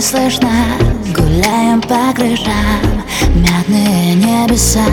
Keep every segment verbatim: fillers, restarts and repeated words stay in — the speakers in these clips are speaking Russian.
слышно, гуляем по крышам, мятные небеса.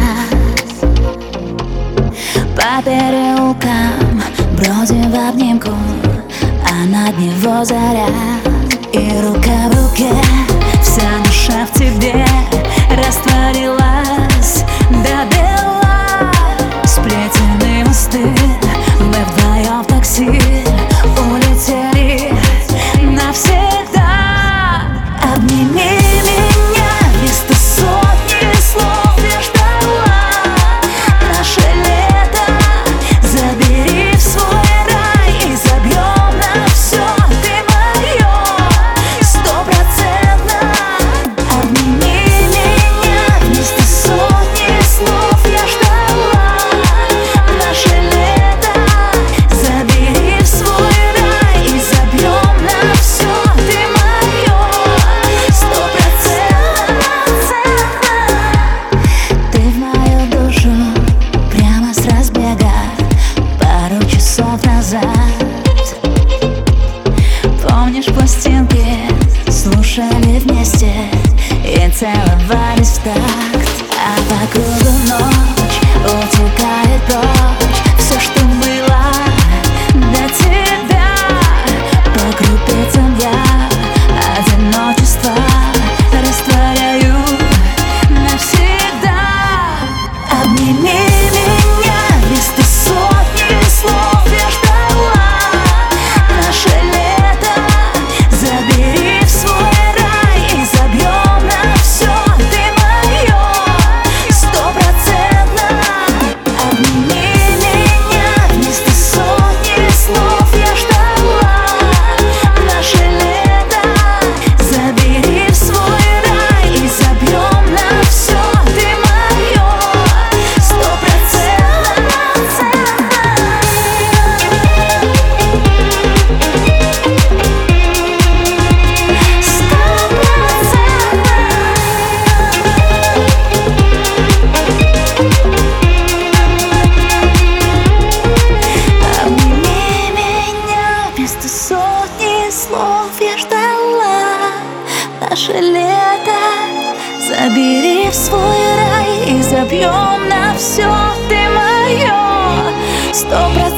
По переулкам бродим в обнимку, а над него заря. И рука в руке, вся душа в тебе растворилась до бела. Сплетены мосты, мы вдвоем в такси улетели навсегда. Обними меня, вместо сотни слов я ждала. Наше лето забери в свой рай и забьем на все, ты мое, стопроцентно. Обними меня, вместо сотни слов я ждала. Наше лето забери в свой рай и забьем на все, ты мое, стопроцентно. Ты в мою душу прямо с разбега пару часов назад. Помнишь, пластинки слушали вместе и целовались в такт, а по кругу ночь утекает прочь. Все, что было до тебя, по крупицам я одиночество растворяю навсегда. Обними меня, вместо сотни слов я ждала. Наше лето забери в свой рай и забьем на все, ты мое, стопроцентно. Обними меня, вместо сотни слов я ждала. Наше лето забери в свой рай и забьем на все, ты мое, стопроцентно. Обними меня, вместо сотни слов я ждала. Наше лето забери в свой рай и забьем на все, ты мое, сто процентов.